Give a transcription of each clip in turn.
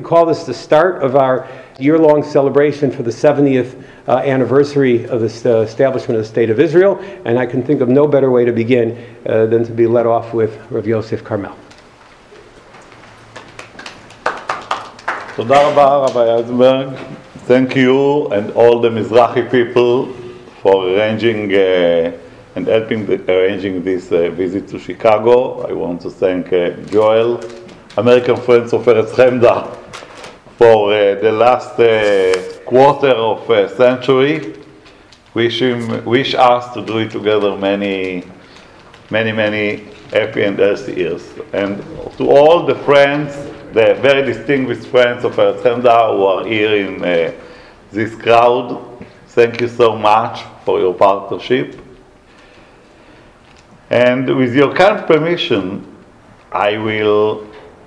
call this the start of our year-long celebration for the 70th anniversary of the establishment of the State of Israel, and I can think of no better way to begin than to be led off with Rav Yosef Carmel. תודה רבה, Rabbi Eisenberg. Thank you and all the Mizrahi people for arranging and helping arranging this visit to Chicago. I want to thank Joel, American Friends of Eretz Chemda, for the last quarter of a century. Wish us to do it together many happy and healthy years. And to all the friends, the very distinguished friends of Eretz Chemda who are here in this crowd, thank you so much for your partnership. And with your kind permission, I will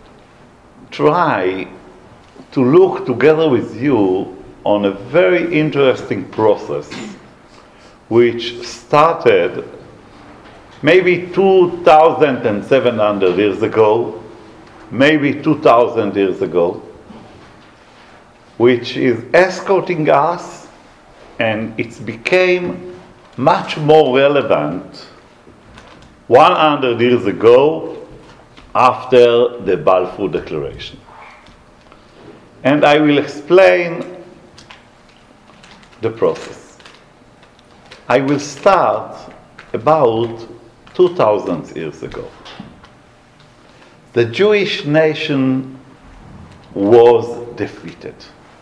try to look together with you on a very interesting process which started maybe 2,700 years ago, maybe 2,000 years ago, which is escorting us, and it became much more relevant 100 years ago after the Balfour Declaration. And I will explain the process. I will start about 2,000 years ago. The Jewish nation was defeated.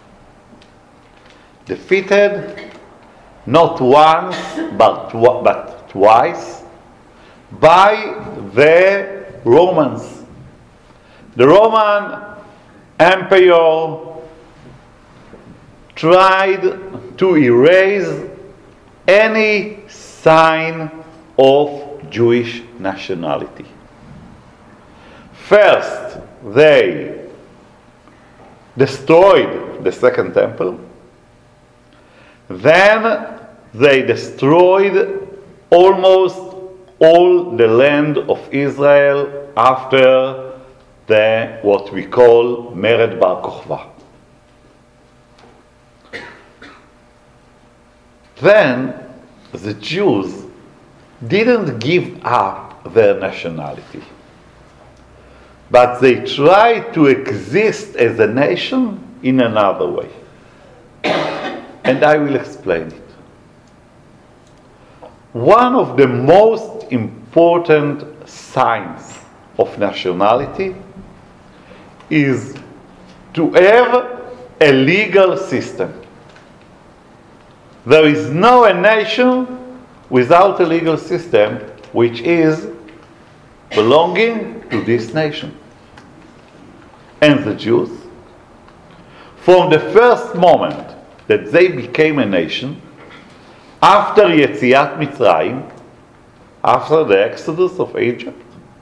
Defeated not once but twice by the Romans. The Roman Empire tried to erase any sign of Jewish nationality. First, they destroyed the Second Temple. Then they destroyed almost all the land of Israel after what we call Mered Bar Kokhba. Then the Jews didn't give up their nationality, but they tried to exist as a nation in another way. And I will explain it. One of the most important signs of nationality is to have a legal system. There is no a nation without a legal system which is belonging to this nation. And the Jews, from the first moment that they became a nation, after Yetziat Mitzrayim, after the Exodus of Egypt,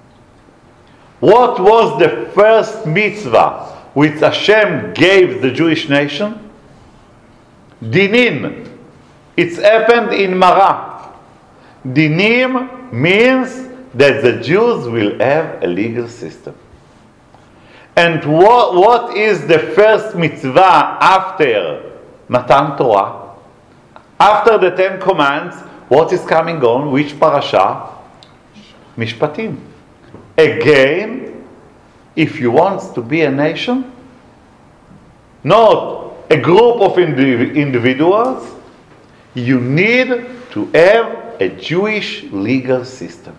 what was the first mitzvah which Hashem gave the Jewish nation? Dinim. It's happened in Marah. Dinim means that the Jews will have a legal system. And what is the first mitzvah after Matan Torah? After the Ten Commandments, what is coming on? Which parasha? Mishpatim. Again, if you want to be a nation, not a group of individuals, you need to have a Jewish legal system.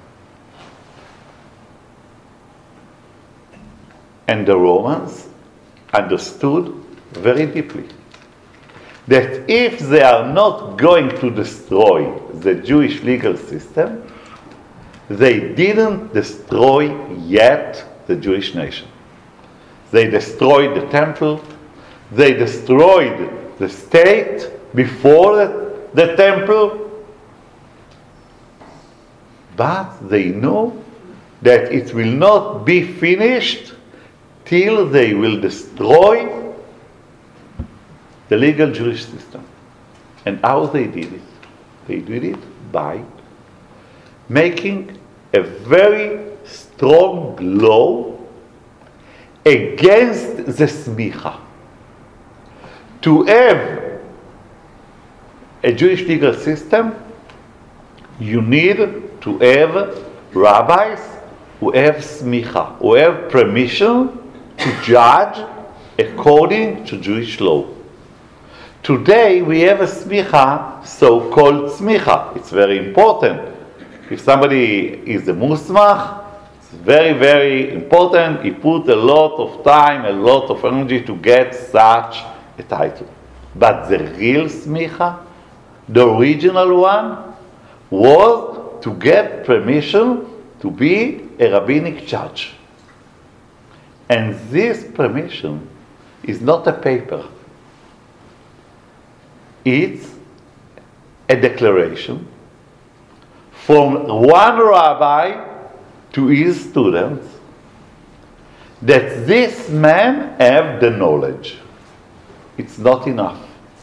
And the Romans understood very deeply that if they are not going to destroy the Jewish legal system, they didn't destroy yet the Jewish nation. They destroyed the temple, they destroyed the state before the temple, but they know that it will not be finished till they will destroy the legal Jewish system. And how they did it? They did it by making a very strong law against the smicha. To have a Jewish legal system, you need to have rabbis who have smicha, who have permission to judge according to Jewish law. Today we have a smicha, so-called smicha. It's very important. If somebody is a musmach, it's very, very important. He put a lot of time, a lot of energy to get such a title. But the real smicha, the original one, was to get permission to be a rabbinic judge. And this permission is not a paper. It's a declaration from one rabbi to his students that this man have the knowledge. It's not enough.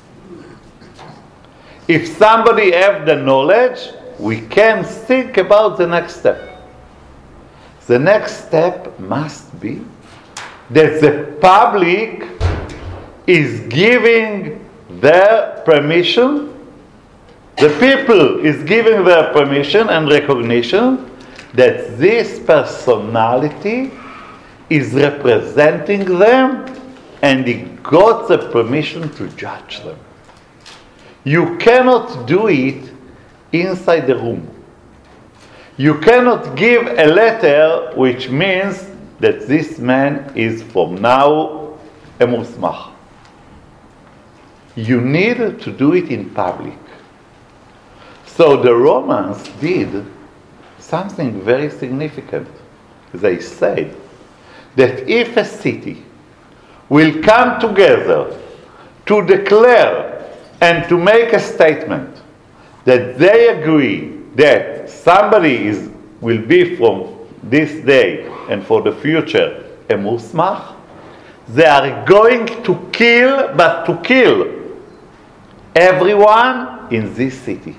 If somebody have the knowledge, we can think about the next step. The next step must be that the public is giving their permission, the people is giving their permission and recognition that this personality is representing them and he got the permission to judge them. You cannot do it inside the room. You cannot give a letter which means that this man is from now a musmach. You need to do it in public. So the Romans did something very significant. They said that if a city will come together to declare and to make a statement that they agree that somebody will be from this day and for the future a musmach, they are going to kill everyone in this city.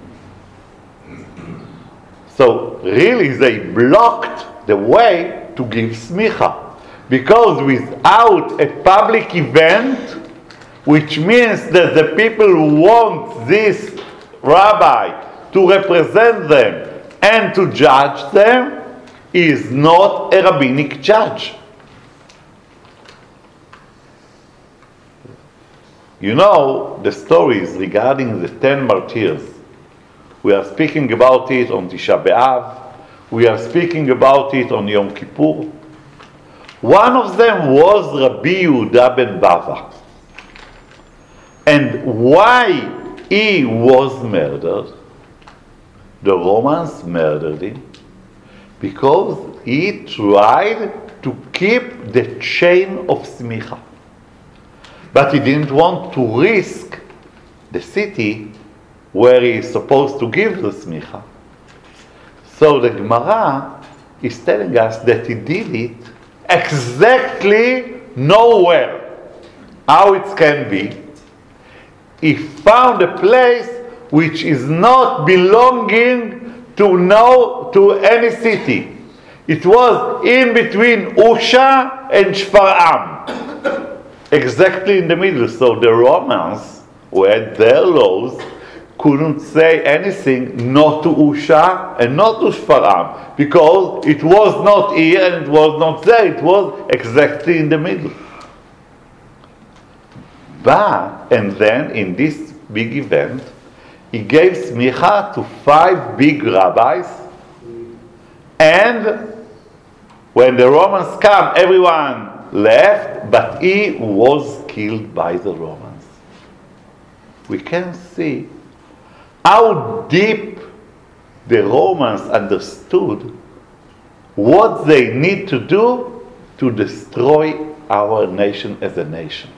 So really they blocked the way to give smicha, because without a public event, which means that the people want this rabbi to represent them and to judge them, is not a rabbinic judge. You know the stories regarding the 10 martyrs. We are speaking about it on Tisha B'Av. We are speaking about it on Yom Kippur. One of them was Rabbi Yehuda ben Bava. And why he was murdered? The Romans murdered him because he tried to keep the chain of smicha. But he didn't want to risk the city where he is supposed to give the smicha. So the Gemara is telling us that he did it exactly nowhere. How it can be? He found a place which is not belonging to any city. It was in between Usha and Shfar'am, exactly in the middle. So the Romans, who had their laws, couldn't say anything not to Usha and not to Shfar'am, because it was not here and it was not there. It was exactly in the middle. But, and then in this big event, he gave smicha to 5 big rabbis, and when the Romans come, everyone left, but he was killed by the Romans. We can see how deep the Romans understood what they need to do to destroy our nation as a nation.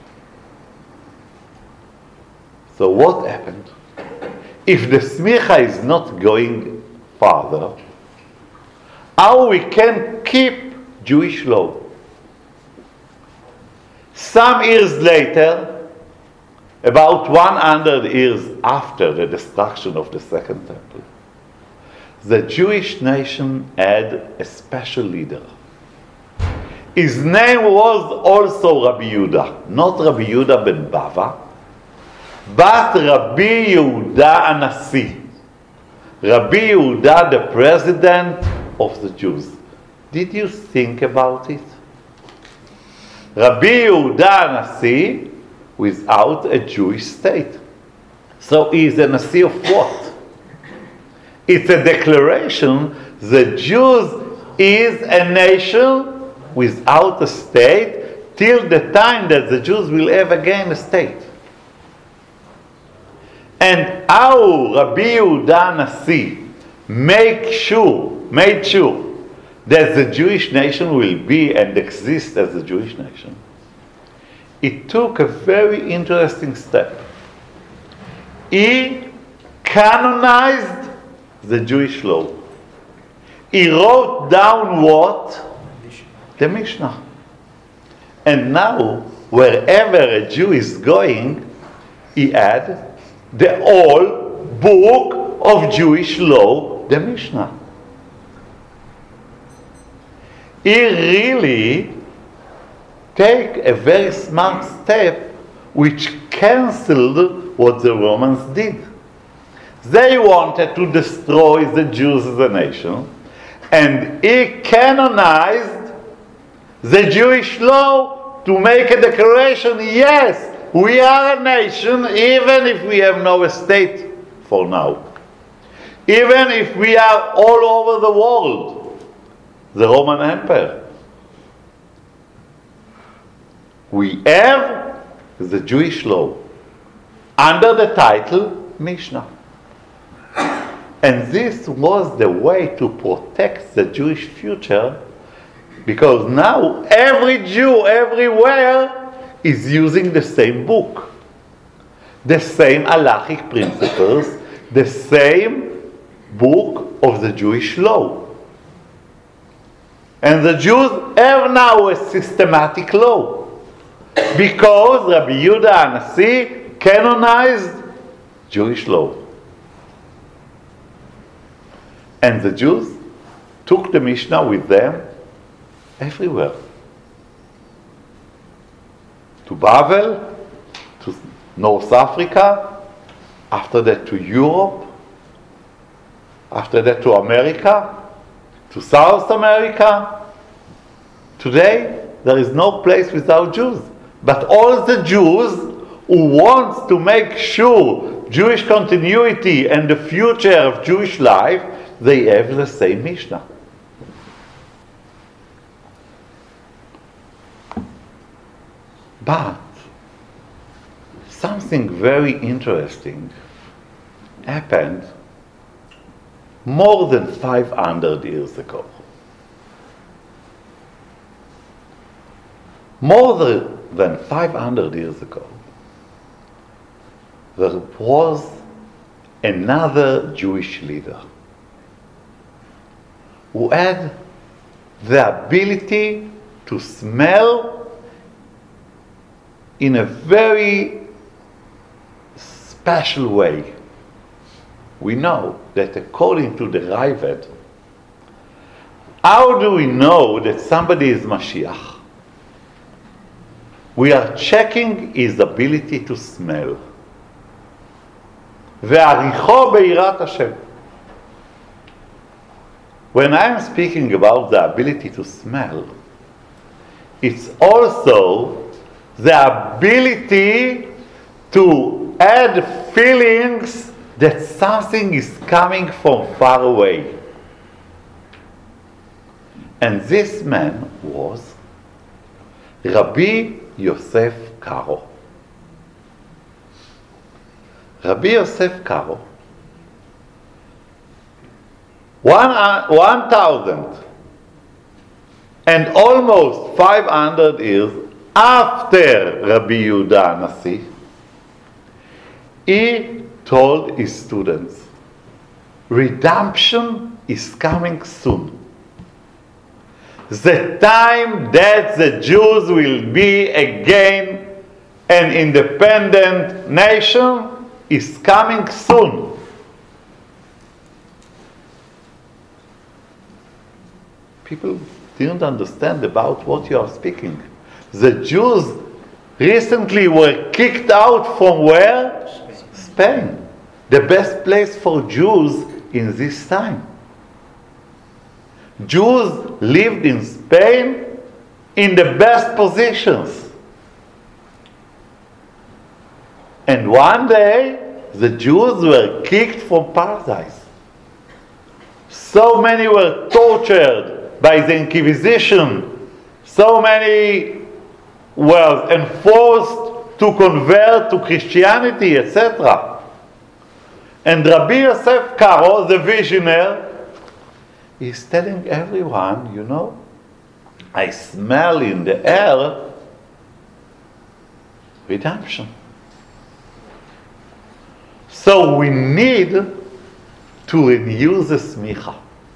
So what happened? If the smicha is not going farther, how we can keep Jewish law? Some years later, about 100 years after the destruction of the Second Temple, the Jewish nation had a special leader. His name was also Rabbi Yehuda, not Rabbi Yehuda ben Bava, but Rabbi Yehuda Anasi. Rabbi Yehuda, the president of the Jews. Did you think about it? Rabbi Yehuda Anasi without a Jewish state. So he is a Nasi of what? It's a declaration the Jews is a nation without a state till the time that the Jews will have again a state. And how Rabbi Yehuda Nasi made sure that the Jewish nation will be and exist as a Jewish nation, it took a very interesting step. He canonized the Jewish law. He wrote down what? The Mishnah. And now, wherever a Jew is going, he had the whole book of Jewish law, the Mishnah. He really take a very smart step which cancelled what the Romans did. They wanted to destroy the Jews as a nation, and he canonized the Jewish law to make a declaration, yes, we are a nation even if we have no state for now. Even if we are all over the world, the Roman Empire. We have the Jewish law under the title Mishnah. And this was the way to protect the Jewish future, because now every Jew everywhere is using the same book, the same halachic principles, the same book of the Jewish law. And the Jews have now a systematic law, because Rabbi Yehuda Anasi canonized Jewish law. And the Jews took the Mishnah with them everywhere. To Babel, to North Africa, after that to Europe, after that to America, to South America. Today, there is no place without Jews. But all the Jews who want to make sure Jewish continuity and the future of Jewish life, they have the same Mishnah. But something very interesting happened more than 500 years ago. More than 500 years ago, there was another Jewish leader who had the ability to smell in a very special way. We know that according to the Raavad, how do we know that somebody is Mashiach? We are checking his ability to smell. Ve'aricho be'irat Hashem. When I am speaking about the ability to smell, it's also the ability to add feelings that something is coming from far away. And this man was Rabbi Yosef Karo. Rabbi Yosef Karo, 1,000 and almost 500 years after Rabbi Yehuda Nasi, he told his students, redemption is coming soon. The time that the Jews will be again an independent nation is coming soon. People didn't understand about what you are speaking. The Jews recently were kicked out from where? Spain. The best place for Jews in this time. Jews lived in Spain in the best positions. And one day, the Jews were kicked from paradise. So many were tortured by the Inquisition. So many were enforced to convert to Christianity, etc. And Rabbi Yosef Karo, the visionary, is telling everyone, you know, I smell in the air redemption. So we need to renew the smicha.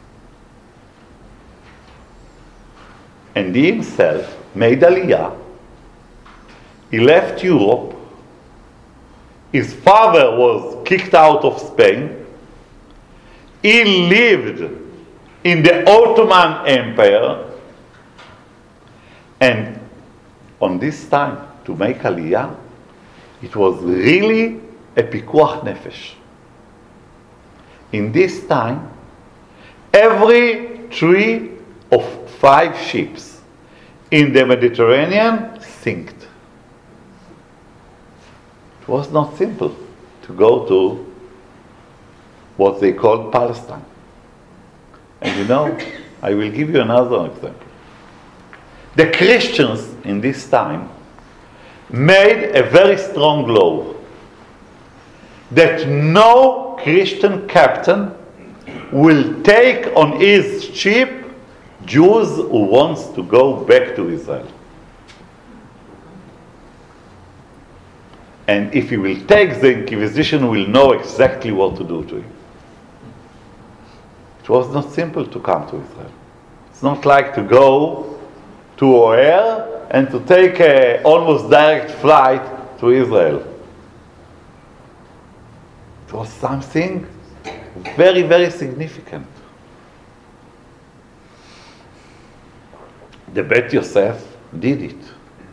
And he himself made Aliyah. He left Europe. His father was kicked out of Spain. He lived in the Ottoman Empire. And on this time, to make Aliyah, it was really a pikuach nefesh. In this time, every 3 of 5 ships in the Mediterranean sank. It was not simple to go to what they called Palestine. And you know, I will give you another example. The Christians in this time made a very strong law that no Christian captain will take on his ship Jews who wants to go back to Israel. And if he will take, the Inquisition will know exactly what to do to him. It was not simple to come to Israel. It's not like to go to O'Hare and to take an almost direct flight to Israel. It was something very, very significant. The Bet Yosef did it.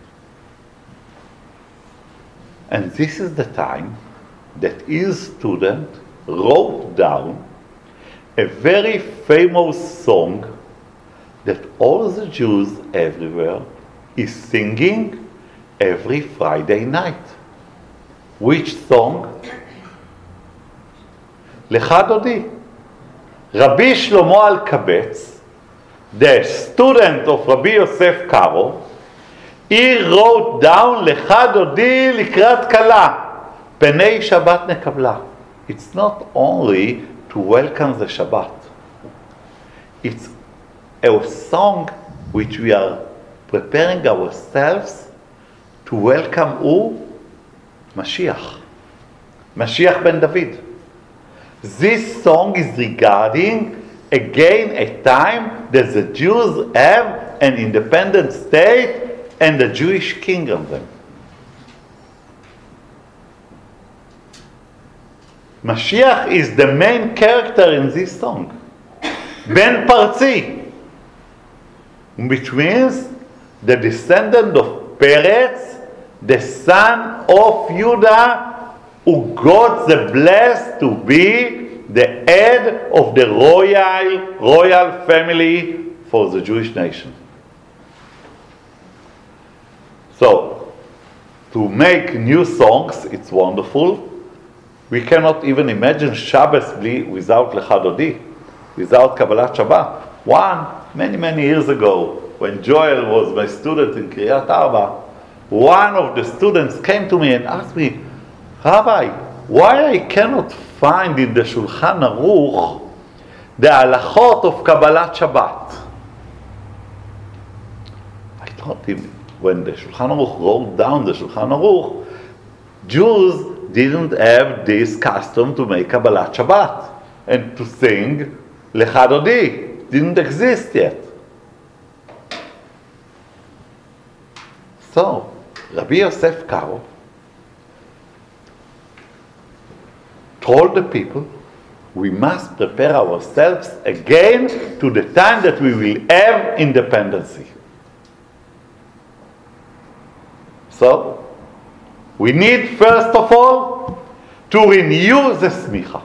And this is the time that his student wrote down a very famous song that all the Jews everywhere is singing every Friday night. Which song? Lecha Dodi. Rabbi Shlomo Alkabetz, the student of Rabbi Yosef Karo, he wrote down Lecha Dodi Likrat Kala, Penei Shabbat Nekabla. It's not only to welcome the Shabbat. It's a song which we are preparing ourselves to welcome who? Mashiach. Mashiach ben David. This song is regarding again a time that the Jews have an independent state and a Jewish king of them. Mashiach is the main character in this song. Ben Parzi, which means the descendant of Peretz, the son of Judah, who got the blessed to be the head of the royal family for the Jewish nation. So, to make new songs, it's wonderful. We cannot even imagine Shabbos without Lecha Dodi, without Kabbalat Shabbat. Many years ago, when Joel was my student in Kiryat Arba, one of the students came to me and asked me, Rabbi, why I cannot find in the Shulchan Aruch the halachot of Kabbalat Shabbat? I told him, when the Shulchan Aruch wrote down the Shulchan Aruch, Jews didn't have this custom to make Kabbalat Shabbat and to sing Lecha Dodi. Didn't exist yet. So, Rabbi Yosef Karo told the people, we must prepare ourselves again to the time that we will have independency. So, we need first of all to renew the smicha.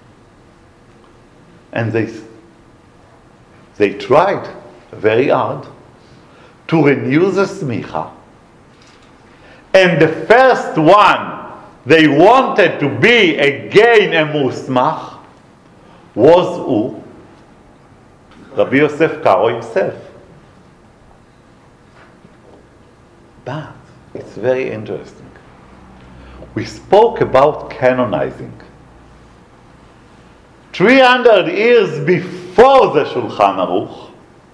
And they tried very hard to renew the smicha. And the first one they wanted to be again a musmach was who? Rabbi Yosef Karo himself. But it's very interesting. We spoke about canonizing. 300 years before the Shulchan Aruch,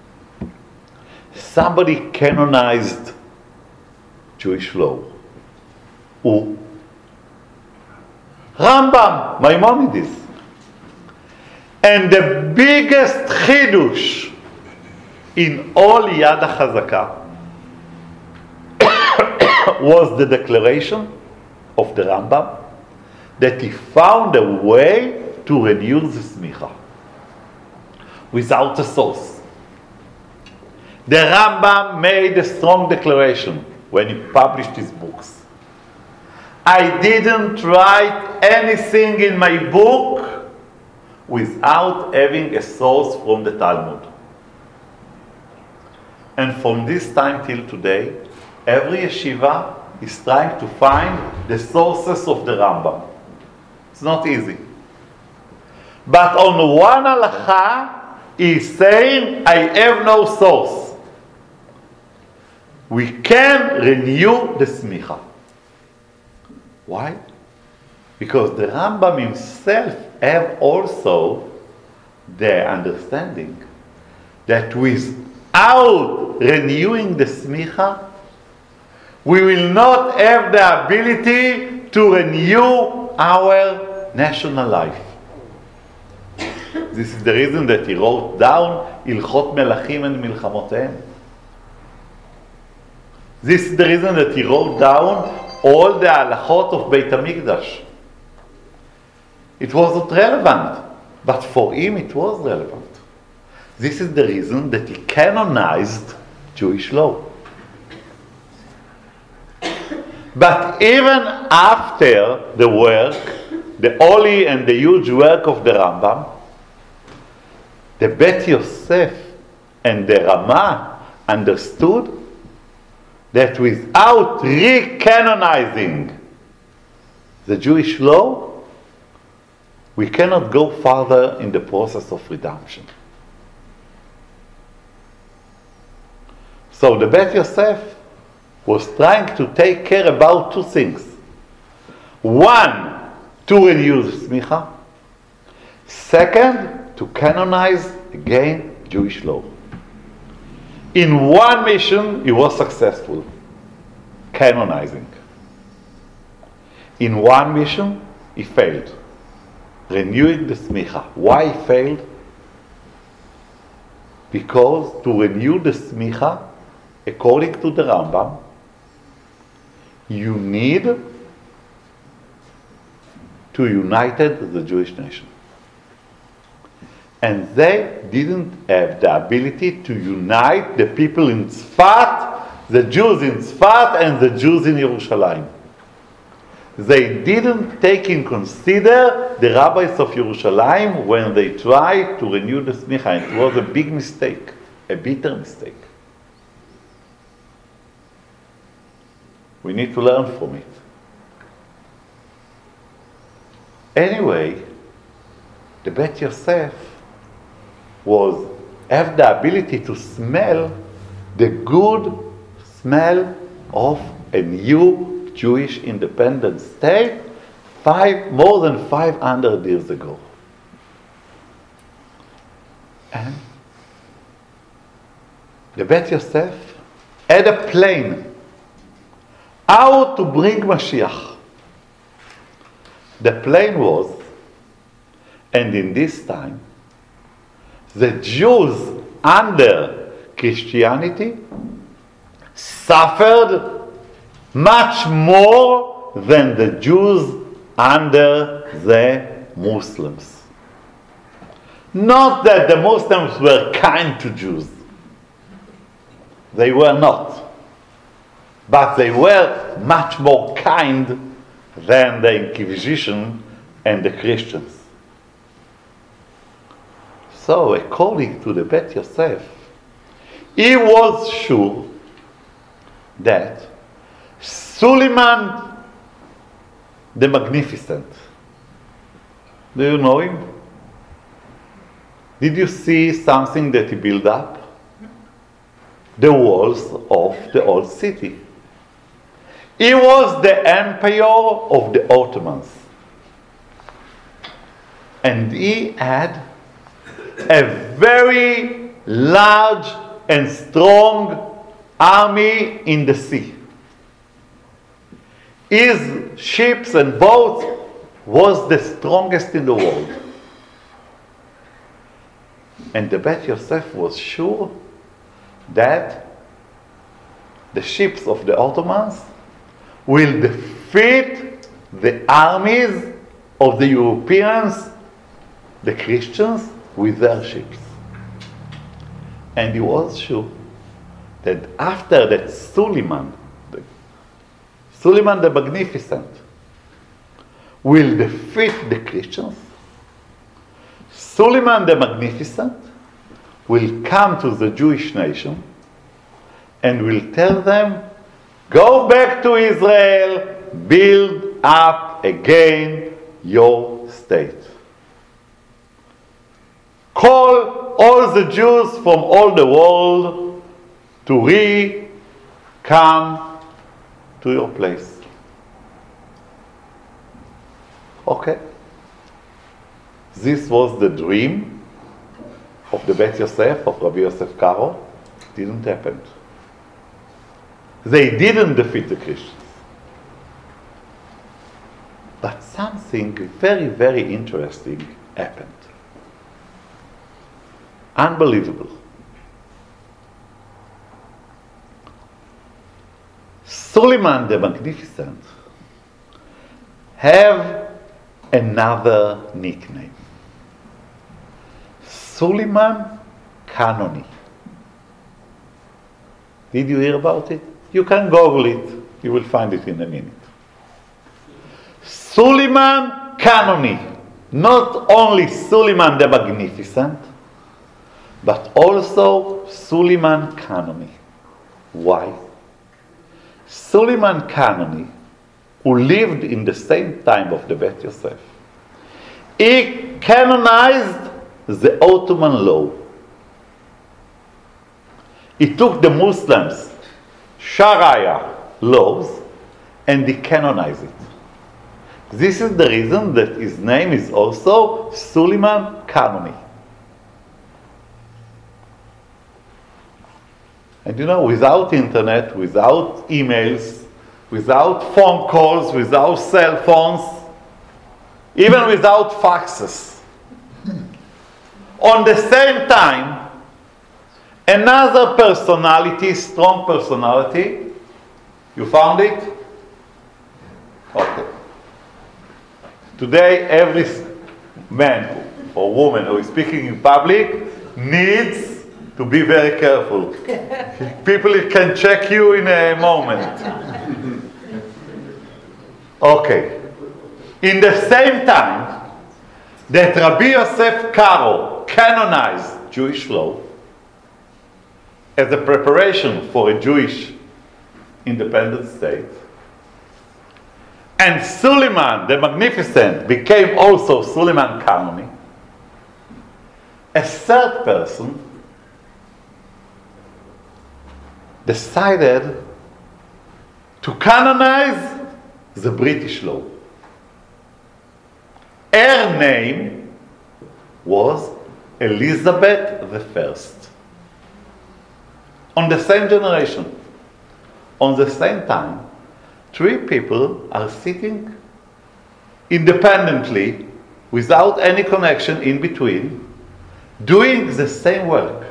somebody canonized Jewish law. Who? Rambam, Maimonides. And the biggest chidush in all Yad HaChazakah was the declaration of the Rambam that he found a way to renew the smicha without a source. The Rambam made a strong declaration when he published his books. I didn't write anything in my book without having a source from the Talmud. And from this time till today, every yeshiva is trying to find the sources of the Rambam. It's not easy. But on one halacha, he's saying, I have no source. We can renew the smicha. Why? Because the Rambam himself have also the understanding that without renewing the smicha, we will not have the ability to renew our national life. This is the reason that he wrote down Ilchot Melachim and Milchamotehem. This is the reason that he wrote down all the halachot of Beit HaMikdash. It wasn't relevant, but for him it was relevant. This is the reason that he canonized Jewish law. But even after the work, the holy and the huge work of the Rambam, the Bet Yosef and the Ramah understood that without recanonizing the Jewish law, we cannot go further in the process of redemption. So the Bet Yosef was trying to take care about two things. One, to renew the smicha. Second, to canonize again Jewish law. In one mission, he was successful, canonizing. In one mission, he failed, renewing the smicha. Why he failed? Because to renew the smicha, according to the Rambam, you need to unite the Jewish nation. And they didn't have the ability to unite the people in Tzfat, the Jews in Tzfat and the Jews in Yerushalayim. They didn't take in consider the rabbis of Yerushalayim when they tried to renew the smicha. And it was a big mistake, a bitter mistake. We need to learn from it. Anyway, the Bet Yosef have the ability to smell the good smell of a new Jewish independent state more than 500 years ago. And the Bet Yosef had a plan how to bring Mashiach. The plan was, and in this time, the Jews under Christianity suffered much more than the Jews under the Muslims. Not that the Muslims were kind to Jews. They were not. But they were much more kind than the Inquisition and the Christians. So, according to the Bet Yosef, he was sure that Suleiman the Magnificent, do you know him? Did you see something that he built up? The walls of the old city. He was the emperor of the Ottomans. And he had a very large and strong army in the sea. His ships and boats was the strongest in the world. And the Bet Yosef was sure that the ships of the Ottomans will defeat the armies of the Europeans, the Christians, with their ships. And he was sure that after that Suleiman the Magnificent will defeat the Christians, Suleiman the Magnificent will come to the Jewish nation and will tell them, go back to Israel, build up again your state. Call all the Jews from all the world to come to your place. Okay. This was the dream of the Bet Yosef, of Rabbi Yosef Karo. Didn't happen. They didn't defeat the Christians. But something very, very interesting happened. Unbelievable. Suleiman the Magnificent have another nickname. Suleiman Kanoni. Did you hear about it? You can Google it. You will find it in a minute. Suleiman Kanoni. Not only Suleiman the Magnificent, but also Suleiman Kanoni. Why? Suleiman Kanoni, who lived in the same time of the Bet Yosef, he canonized the Ottoman law. He took the Muslims' Sharia laws and he canonized it. This is the reason that his name is also Suleiman Kanoni. And you know, without internet, without emails, without phone calls, without cell phones, even without faxes, on the same time, another personality, strong personality, you found it? Okay. Today, every man or woman who is speaking in public needs to be very careful. People can check you in a moment. Okay. In the same time that Rabbi Yosef Karo canonized Jewish law as a preparation for a Jewish independent state, and Suleiman the Magnificent became also Suleiman Kanoni, a third person decided to canonize the British law. Her name was Elizabeth I. On the same generation, on the same time, three people are sitting independently, without any connection in between, doing the same work.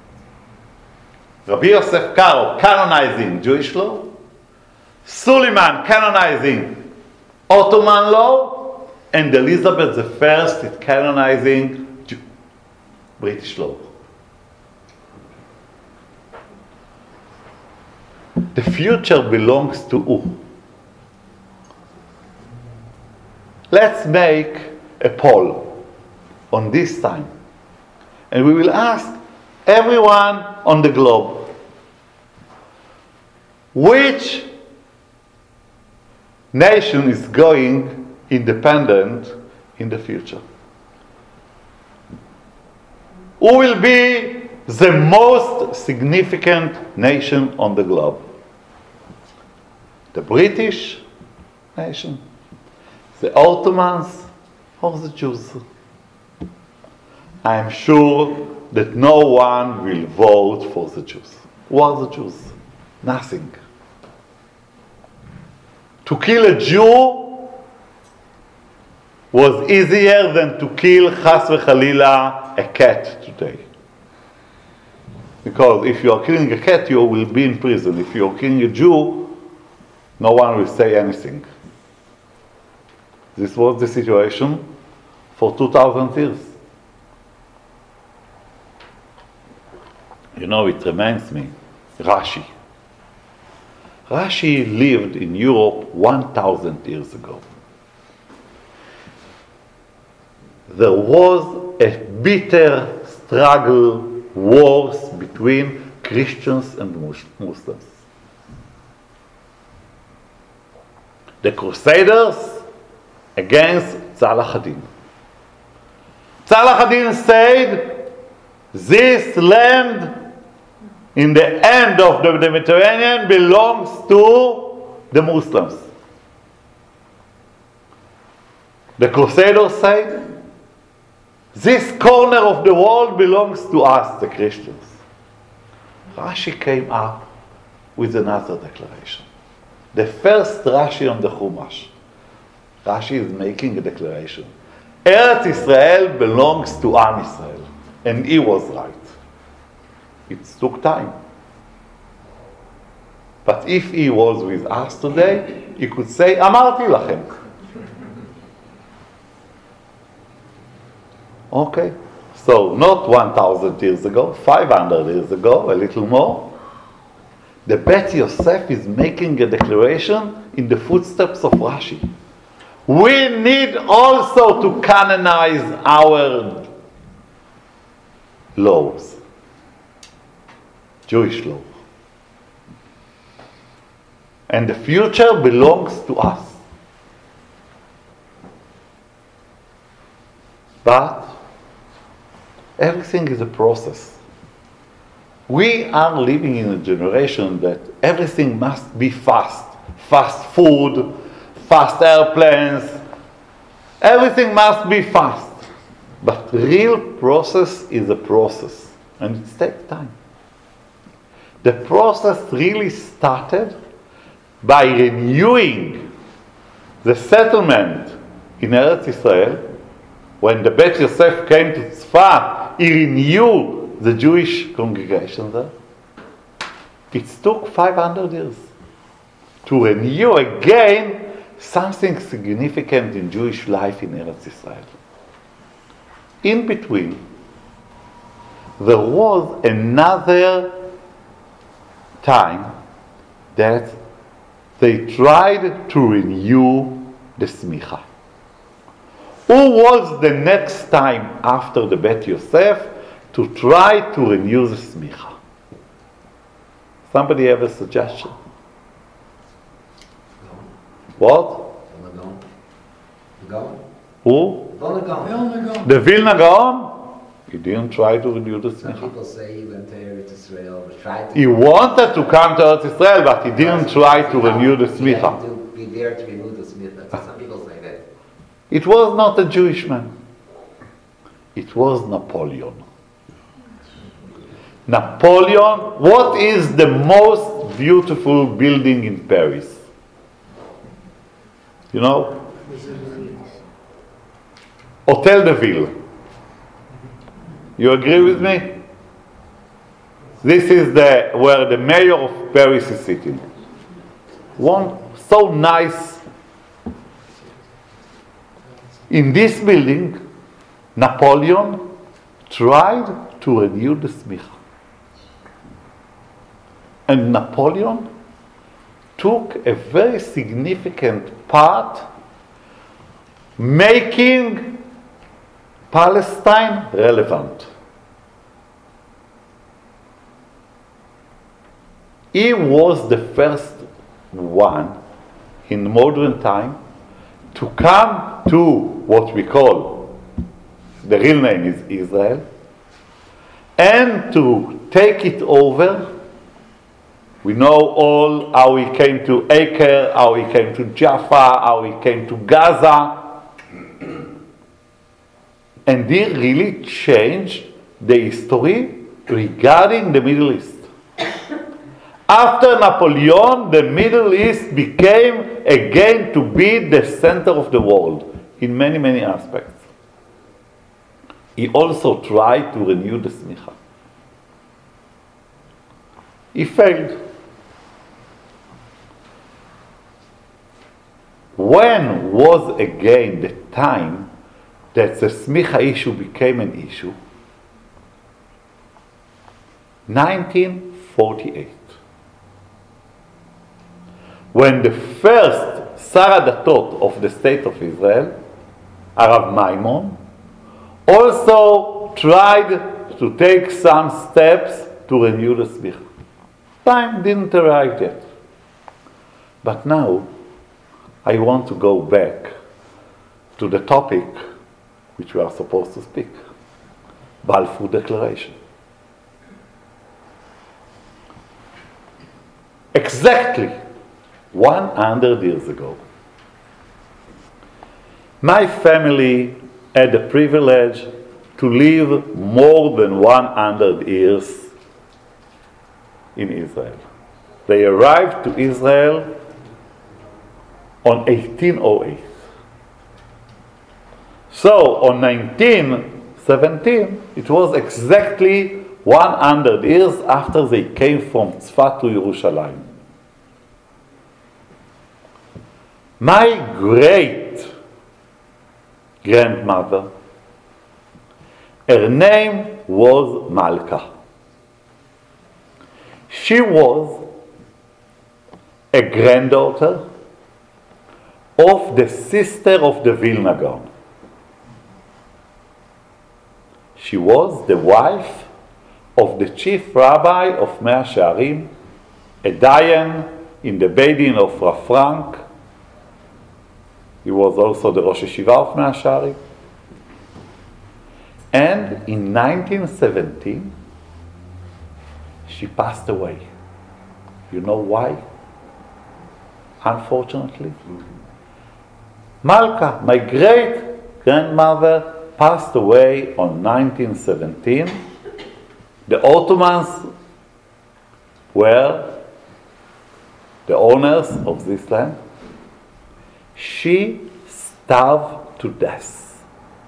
Rabbi Yosef Karo canonizing Jewish law, Suleiman canonizing Ottoman law, and Elizabeth I is canonizing British law. The future belongs to who? Let's make a poll on this time. And we will ask everyone on the globe, which nation is going independent in the future? Who will be the most significant nation on the globe? The British nation, the Ottomans, or the Jews? I am sure that no one will vote for the Jews. Who are the Jews? Nothing. To kill a Jew was easier than to kill, chas v'chalila, a cat today. Because if you are killing a cat, you will be in prison. If you are killing a Jew, no one will say anything. This was the situation for 2,000 years. You know, it reminds me, Rashi. Rashi lived in Europe 1,000 years ago. There was a bitter struggle, wars between Christians and Muslims. The Crusaders against Salah ad-Din. Salah ad-Din said, this land in the end of the Mediterranean belongs to the Muslims. The Crusaders said, this corner of the world belongs to us, the Christians. Rashi came up with another declaration. The first Rashi on the Chumash. Rashi is making a declaration. Eretz Israel belongs to Am Israel. And he was right. It took time. But if he was with us today, he could say, Amarti lachem. Okay. So not 1,000 years ago, 500 years ago, a little more. The Bet Yosef is making a declaration in the footsteps of Rashi. We need also to canonize our laws, Jewish law. And the future belongs to us. But everything is a process. We are living in a generation that everything must be fast. Fast food, fast airplanes, everything must be fast. But real process is a process, and it takes time. The process really started by renewing the settlement in Eretz Israel. When the Bet Yosef came to Tzfat, he renewed the Jewish congregation there. It took 500 years to renew again something significant in Jewish life in Eretz Israel. In between, there was another time that they tried to renew the smicha. Who was the next time after the Bet Yosef to try to renew the smicha? Somebody have a suggestion? What? Who? The Vilna Gaon? He didn't try to renew the Some smicha. people say he went to Eretz Israel, but tried to. He wanted to come to Eretz Israel, but he didn't try to renew the He had smicha. to be there to renew the smicha. So some people say that. It was not a Jewish man. It was Napoleon. Napoleon, what is the most beautiful building in Paris? You know? Hotel de Ville. You agree with me? This is where the mayor of Paris is sitting. One so nice. In this building, Napoleon tried to renew the smicha. And Napoleon took a very significant part, making Palestine relevant. He was the first one in modern time to come to what we call, the real name is Israel, and to take it over. We know all how he came to Acre, how he came to Jaffa, how he came to Gaza. And he really changed the history regarding the Middle East. After Napoleon, the Middle East became again to be the center of the world in many, many aspects. He also tried to renew the smicha. He failed. When was again the time that the smicha issue became an issue? 1948. When the first Sar HaDatot of the State of Israel, Arav Maimon, also tried to take some steps to renew the smicha. Time didn't arrive yet. But now, I want to go back to the topic which we are supposed to speak, Balfour Declaration. Exactly 100 years ago, my family had the privilege to live more than 100 years in Israel. They arrived to Israel on 1808. So on 1917, it was exactly 100 years after they came from Tzfat to Yerushalayim. My great grandmother, her name was Malka. She was a granddaughter of the sister of the Vilna Gaon. She was the wife of the chief rabbi of Mea Shearim, a dayan in the Beit Din of Rav Frank. He was also the Rosh Yeshiva of Mea Shearim. And in 1917, she passed away. You know why? Unfortunately, Malka, my great-grandmother, passed away on 1917. The Ottomans were the owners of this land. She starved to death.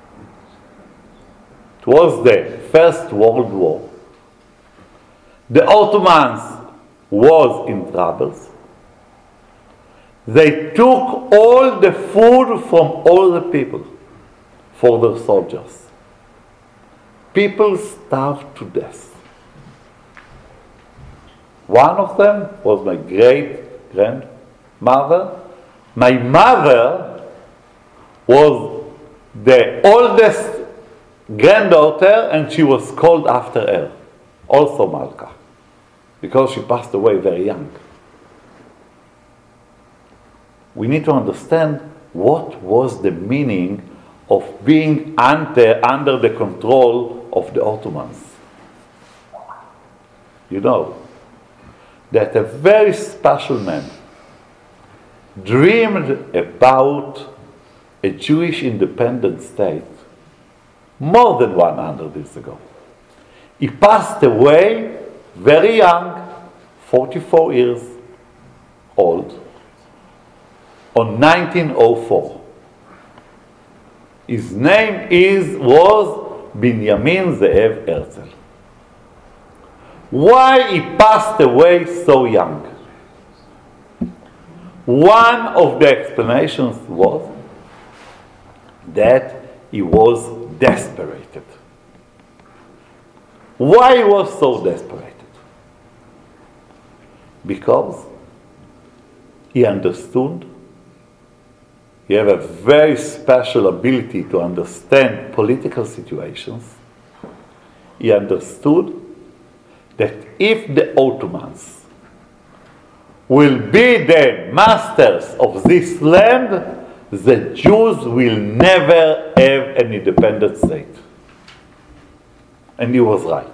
It was the First World War. The Ottomans was in troubles. They took all the food from all the people for their soldiers. People starved to death. One of them was my great-grandmother. My mother was the oldest granddaughter, and she was called after her, also Malka, because she passed away very young. We need to understand what was the meaning of being under the control of the Ottomans. You know that a very special man dreamed about a Jewish independent state more than 100 years ago. He passed away very young, 44 years old, on 1904. His name was Binyamin Ze'ev Herzl. Why he passed away so young? One of the explanations was that he was desperate. Why he was so desperate? Because he understood, he had a very special ability to understand political situations. He understood that if the Ottomans will be the masters of this land, the Jews will never have an independent state. And he was right.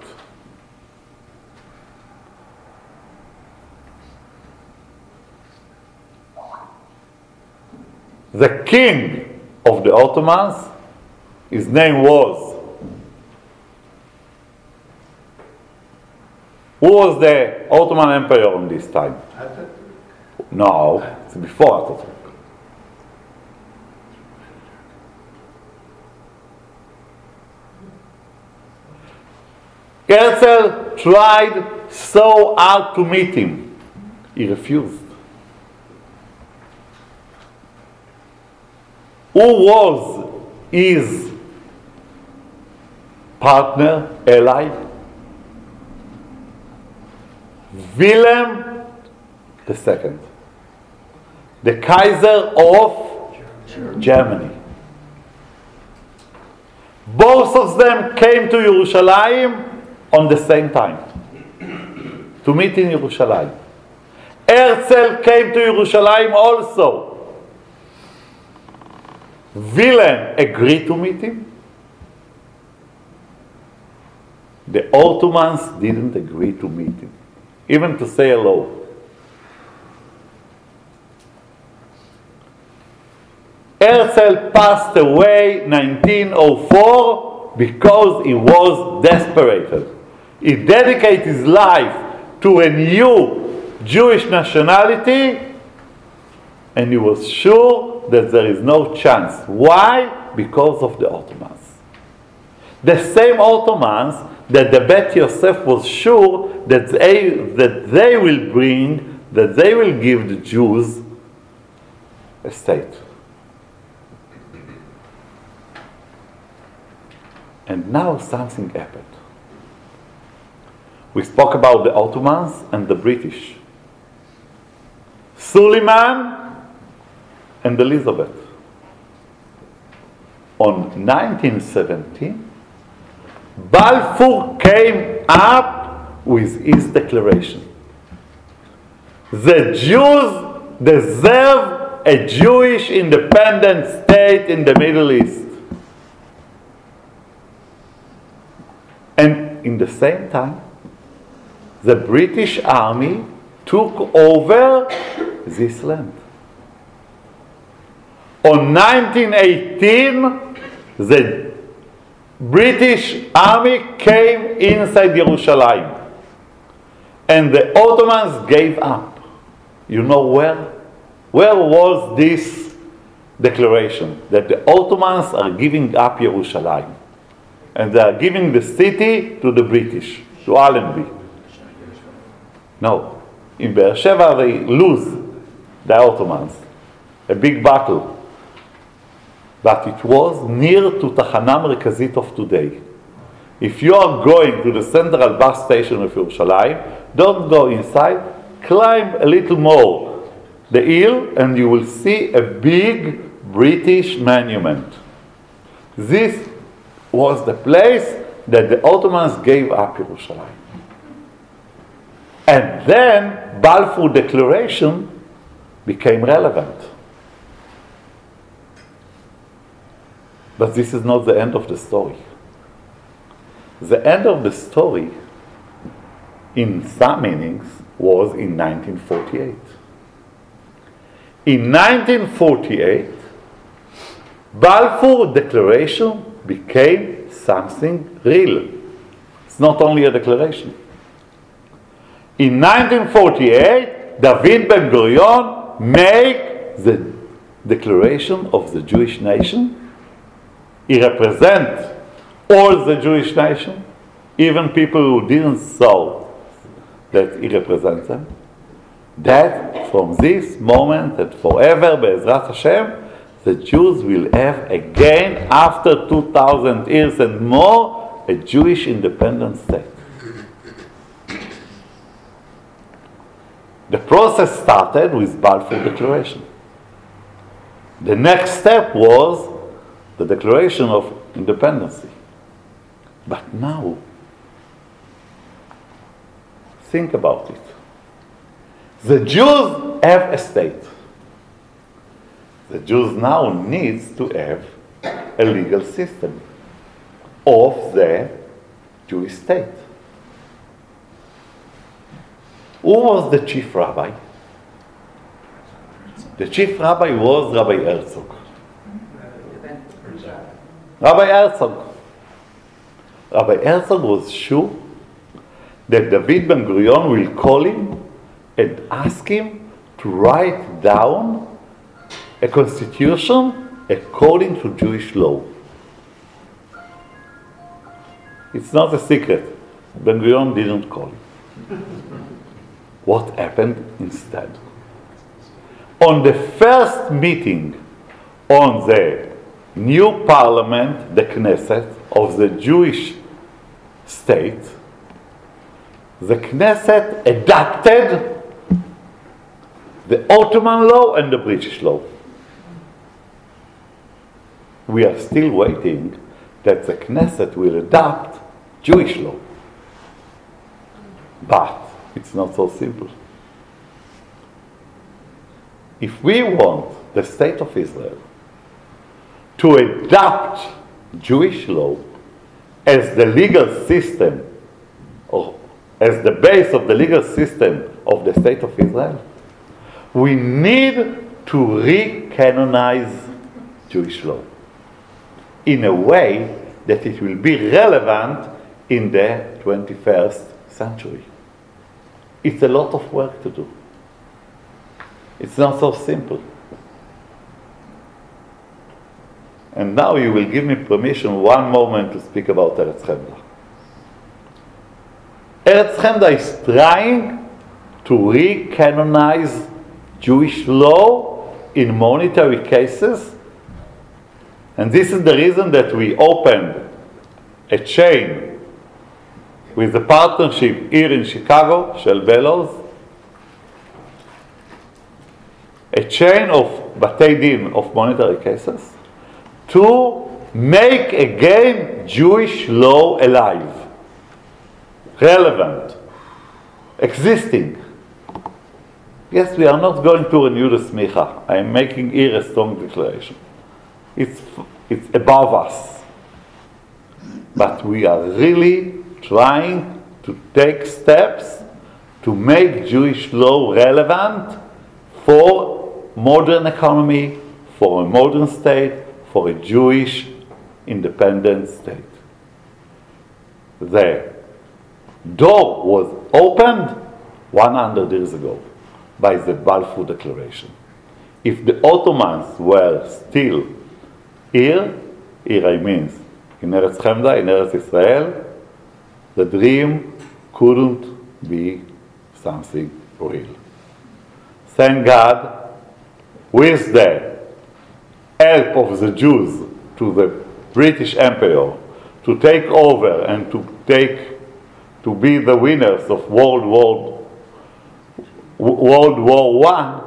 The king of the Ottomans, his name was, who was the Ottoman emperor on this time? No, it's before Ataturk. Herzl tried so hard to meet him. He refused. Who was his partner, ally? Wilhelm II, the Kaiser of Germany. Both of them came to Yerushalayim on the same time to meet in Yerushalayim. Herzl came to Yerushalayim also. Wilhelm agreed to meet him. The Ottomans didn't agree to meet him, even to say hello. Herzl passed away 1904 because he was desperate. He dedicated his life to a new Jewish nationality, and he was sure that there is no chance. Why? Because of the Ottomans. The same Ottomans that the Bet Yosef was sure that they will give the Jews a state. And now something happened. We spoke about the Ottomans and the British. Suleiman and Elizabeth. On 1917, Balfour came up with his declaration. The Jews deserve a Jewish independent state in the Middle East. And in the same time, the British army took over this land. On 1918, the British army came inside Yerushalayim, and the Ottomans gave up. You know where? Where was this declaration that the Ottomans are giving up Yerushalayim, and they are giving the city to the British, to Allenby? No, in Beersheba they lose the Ottomans, a big battle. But it was near to Tachana Merkazit of today. If you are going to the central bus station of Yerushalayim, don't go inside, climb a little more the hill and you will see a big British monument. This was the place that the Ottomans gave up Yerushalayim. And then Balfour Declaration became relevant. But this is not the end of the story. The end of the story, in some meanings, was in 1948. In 1948, Balfour Declaration became something real. It's not only a declaration. In 1948, David Ben-Gurion made the declaration of the Jewish nation. He represents all the Jewish nation, even people who didn't saw that he represents them. That from this moment and forever, Be'ezrat Hashem, the Jews will have again, after 2,000 years and more, a Jewish independent state. The process started with Balfour Declaration. The next step was the Declaration of Independence. But now, think about it. The Jews have a state. The Jews now need to have a legal system of the Jewish state. Who was the chief rabbi? The chief rabbi was Rabbi Herzog. Rabbi Herzog. Rabbi Herzog was sure that David Ben-Gurion will call him and ask him to write down a constitution according to Jewish law. It's not a secret. Ben-Gurion didn't call him. What happened instead? On the first meeting on the new parliament, the Knesset, of the Jewish state, the Knesset adopted the Ottoman law and the British law. We are still waiting that the Knesset will adopt Jewish law. But it's not so simple. If we want the state of Israel to adopt Jewish law as the legal system, or as the base of the legal system of the state of Israel, we need to recanonize Jewish law in a way that it will be relevant in the 21st century. It's a lot of work to do. It's not so simple. And now you will give me permission one moment to speak about Eretz Chemda. Eretz Chemda is trying to recanonize Jewish law in monetary cases, and this is the reason that we opened a chain with a partnership here in Chicago, Shel Bellows, a chain of Batei Din of monetary cases, to make again Jewish law alive, relevant, existing. Yes, we are not going to renew the smicha. I am making here a strong declaration. It's above us. But we are really trying to take steps to make Jewish law relevant for modern economy, for a modern state, for a Jewish independent state. The door was opened 100 years ago by the Balfour Declaration. If the Ottomans were still here I mean in Eretz Chemda, in Eretz Israel, the dream couldn't be something real. Thank God, with the help of the Jews to the British Empire to take over and to be the winners of World War I,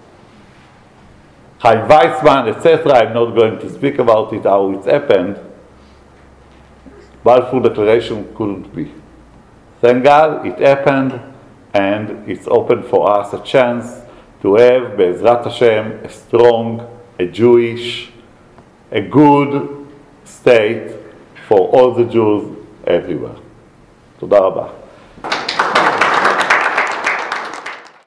Chaim Weizmann, etc. I'm not going to speak about it, how it happened. Balfour Declaration couldn't be. Thank God it happened, and it's opened for us a chance to have, Be'ezrat Hashem, a strong, a Jewish, a good state for all the Jews everywhere. תודה רבה.